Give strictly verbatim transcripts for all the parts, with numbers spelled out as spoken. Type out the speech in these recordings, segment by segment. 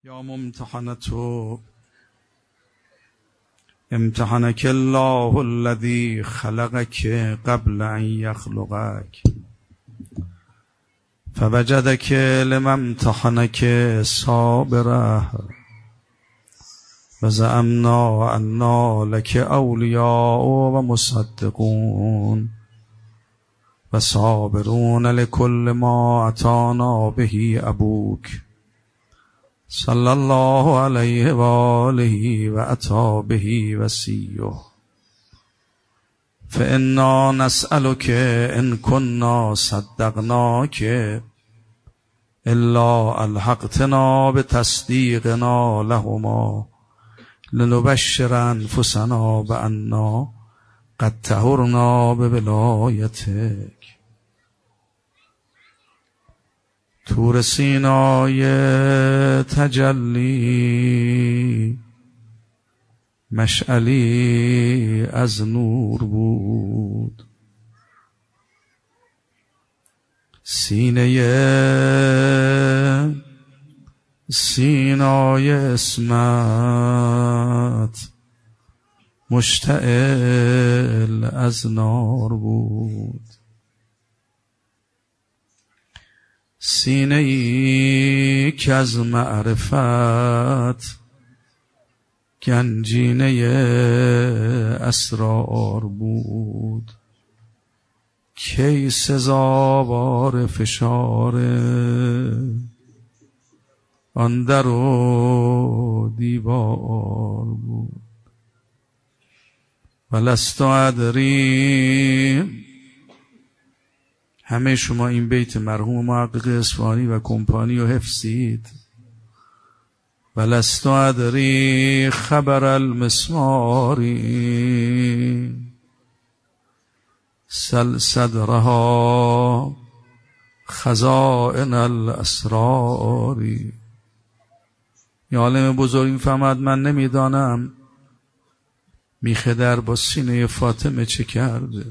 یا ممتحنة امتحنك الله الذي خلقك قبل ان يخلقك فوجدك لما امتحنك صابرا وزعمنا أننا لك أولياء ومصدقون وصابرون لكل ما أتانا به أبوك صلى الله عليه وآله وأتى به وسيه فإنا نسألك إن كنا صدقناك إلا ألحقتنا بتصديقنا لهما لنبشر أنفسنا بأننا قد طهرنا بولايتك. طور سینای تجلی مشعلی از نور بود، سینه سینای اسمت مشتعل از نار بود، سینه ای که از معرفت گنجینه اسرار بود، کی سزاوار فشار آن در و دیوار بود. ولست ادری، همه شما این بیت مرحوم محقق اصفهانی و کمپانی رو حفظید. ولست ادری خبر المسماری سل صدرها خزائن الاسراری. یه عالم بزرگ میفهمد من نمیدانم میخه در با سینه فاطمه چه کرده.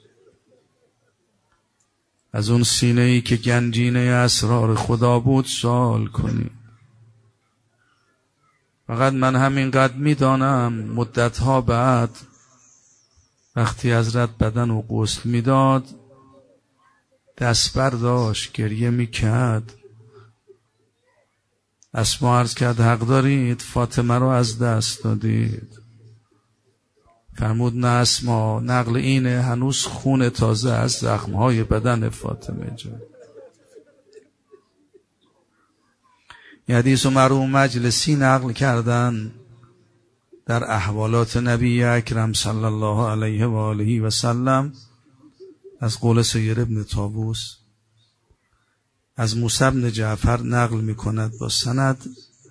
از اون سینه ای که گنجینه اسرار خدا بود سوال کنی. فقط من همینقدر میدانم مدتها بعد وقتی حضرت بدن و غسل میداد دست برداشت گریه میکرد. اسما عرض کرد حق دارید فاطمه رو از دست دادید. فرمود نه اسما، نقل اینه هنوز خون تازه از زخمهای بدن فاطمه جان. این حدیث و مرحوم مجلسی نقل کردن در احوالات نبی اکرم صلی الله علیه و آله و سلم از قول سید ابن طاووس. از موسی بن جعفر نقل می کند با سند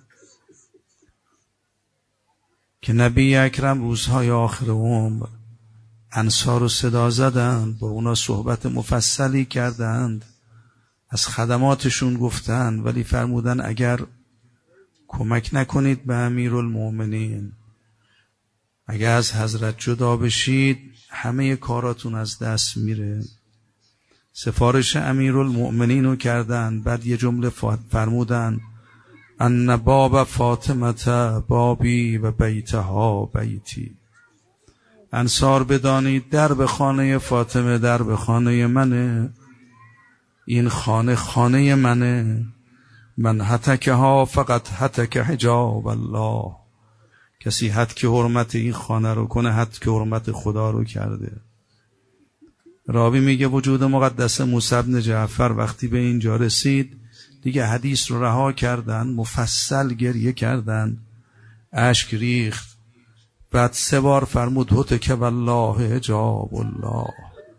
که نبی اکرم روزهای آخر عمر انصار رو صدا زدند، با اونا صحبت مفصلی کردند، از خدماتشون گفتند، ولی فرمودن اگر کمک نکنید به امیرالمؤمنین، اگر از حضرت جدا بشید همه کاراتون از دست میره. سفارش امیرالمؤمنین رو کردن. بعد یه جمله فرمودن ان باب فاطمه بابی و بیتها بیتی. انصار بدانید در به خانه فاطمه در به خانه منه، این خانه خانه منه. من هتک ها فقط هتک حجاب الله. کسی هتک حرمت این خانه رو کنه هتک حرمت خدا رو کرده. راوی میگه وجود مقدس موسی بن جعفر وقتی به اینجا رسید دیگه حدیث رو رها کردن، مفصل گریه کردن، اشک ریخت. بعد سه بار فرمود هتک والله حجاب الله،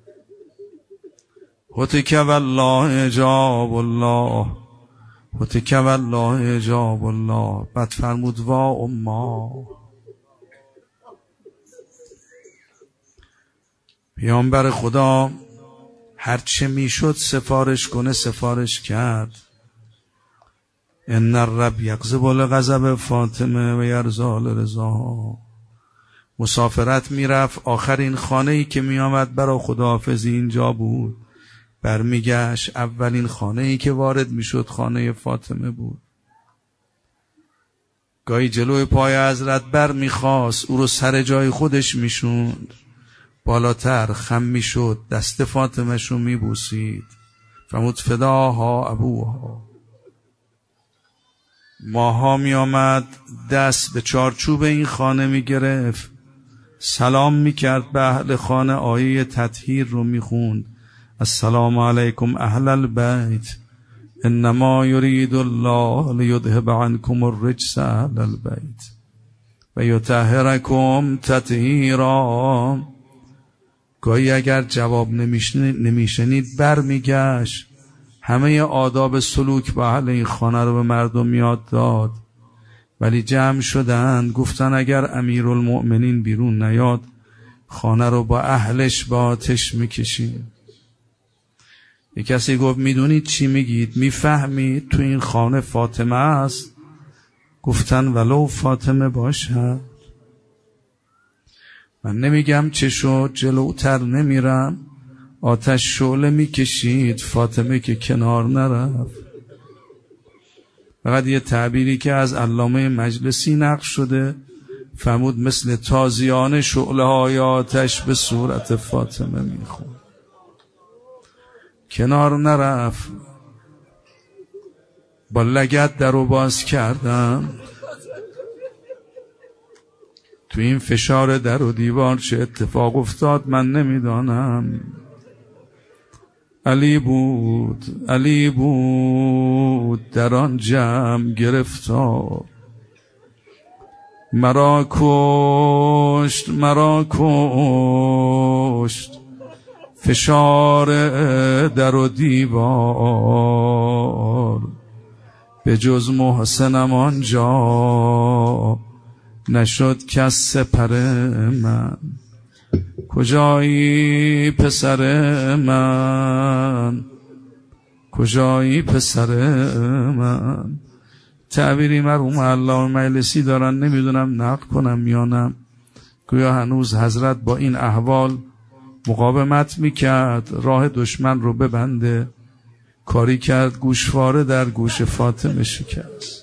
هتک والله حجاب الله، هتک والله حجاب الله. بعد فرمود وا اما. پیامبر خدا هرچه میشد سفارش کنه سفارش کرد. ان الرب یغضب لغضب فاطمه و یرضی لرضاها. مسافرت میرفت، آخرین خانه‌ای که میآمد برای خداحافظی اینجا بود. برمیگشت، اولین خانه‌ای که وارد میشد خانه فاطمه بود. گاهی جلوی پای حضرت بر میخواست او رو سر جای خودش میشوند، بالاتر خم میشد، دست فاطمه شو میبوسید، فرمود فداها ابوها. ماها میآمد دست به چارچوب این خانه میگرفت، سلام میکرد به اهل خانه، آیه تطهیر رو میخوند، السلام علیکم اهل البیت انما یرید الله لیذهب عنکم الرجس اهل البیت و یطهرکم تطهیرا. گاهی اگر جواب نمیشنید بر میگشت، همه آداب سلوک با اهل این خانه رو به مردم یاد داد. ولی جمع شدن گفتن اگر امیرالمؤمنین بیرون نیاد خانه رو با اهلش با آتش میکشیم. یک کسی گفت میدونید چی میگید؟ میفهمید تو این خانه فاطمه است؟ گفتن ولو فاطمه باشه. من نمیگم چه شد، جلوتر نمیرم، آتش شعله میکشید، فاطمه که کنار نرفت. فقط یه تعبیری که از علامه مجلسی نقل شده، فرمود مثل تازیانه شعله های آتش به صورت فاطمه میخون، کنار نرفت. با لگد در رو باز کردم، تو این فشار در و دیوار چه اتفاق افتاد من نمیدانم. علی بود، علی بود در آن جمع گرفتار، مرا کشت مرا کشت فشار در و دیوار، به جز محسنم آنجا نشد کس سپر من. کجایی پسر من، کجایی پسر من؟ تعبیری مرحوم علامه مجلسی دارن، نمیدونم نقل کنم یا نه. گویا هنوز حضرت با این احوال مقاومت میکرد، راه دشمن رو ببنده. کاری کرد گوشواره در گوش فاطمه شکست،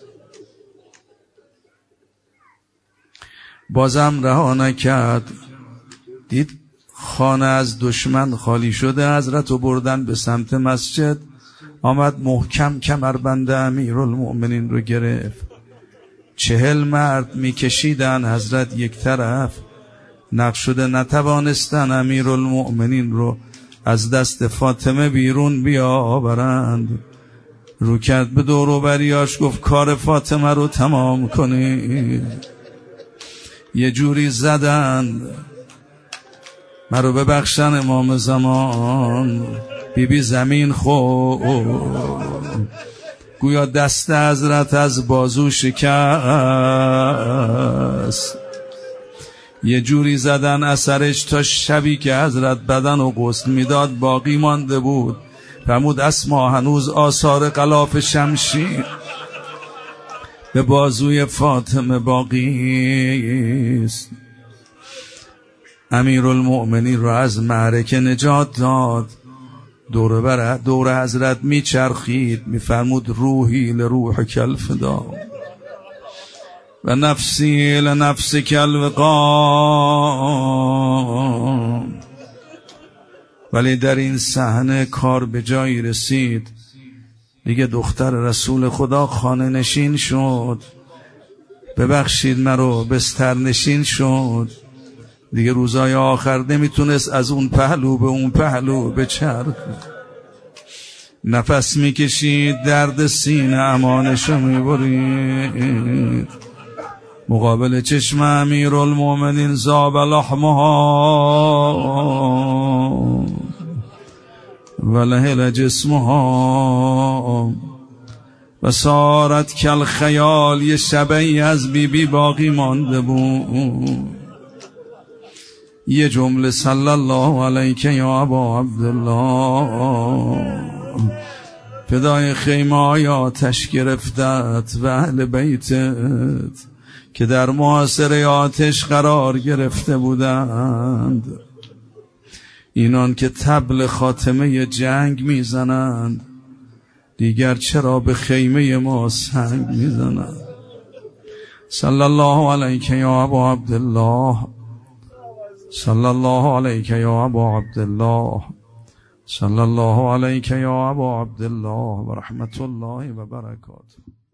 بازم رها نکرد. دید خانه از دشمن خالی شده، حضرت رو بردن به سمت مسجد. آمد محکم کمربند امیرالمؤمنین رو گرفت. چهل مرد میکشیدن حضرت یک طرف، نقش شده نتوانستن امیرالمؤمنین رو از دست فاطمه بیرون بیاورند. رو کرد به دور و بریاش، گفت کار فاطمه رو تمام کنید. یه جوری زدند مرو ببخشن امام زمان، بی بی زمین خورد، گویا دست حضرت از بازو شکست. یه جوری زدن اثرش تا شبی که حضرت بدن و غسل میداد باقی مانده بود. فرمود اسما هنوز آثار غلاف شمشیر به بازوی فاطمه باقی است. امیرالمؤمنین را از معرکه نجات داد. دور بر دور حضرت میچرخید، میفرمود روحی لروح کل فدا و نفسی لنفس کل وقام. ولی در این صحنه کار به جایی رسید، دیگه دختر رسول خدا خانه نشین شد، ببخشید مرو بستر نشین شد. دیگه روزای آخر نمیتونست از اون پهلو به اون پهلو بچرخ. نفس میکشید، درد سینه امانشو میبرید. مقابل چشم امیرالمؤمنین ذاب لحمها و لهل جسمها و صارت کل خیال. یه شبهی از بی بی باقی مانده بود. یه جمله صلی الله علیک یا ابا عبدالله، فدای خیمه های آتش گرفتت و اهل بیتت که در محاصره آتش قرار گرفته بودند. اینان که طبل خاتمه جنگ میزنند، دیگر چرا به خیمه ما سنگ میزنند؟ صلی الله علیک یا ابا عبدالله صلی الله علیک یا ابا عبدالله صلی الله علیک یا ابا عبدالله و رحمت الله و برکاته.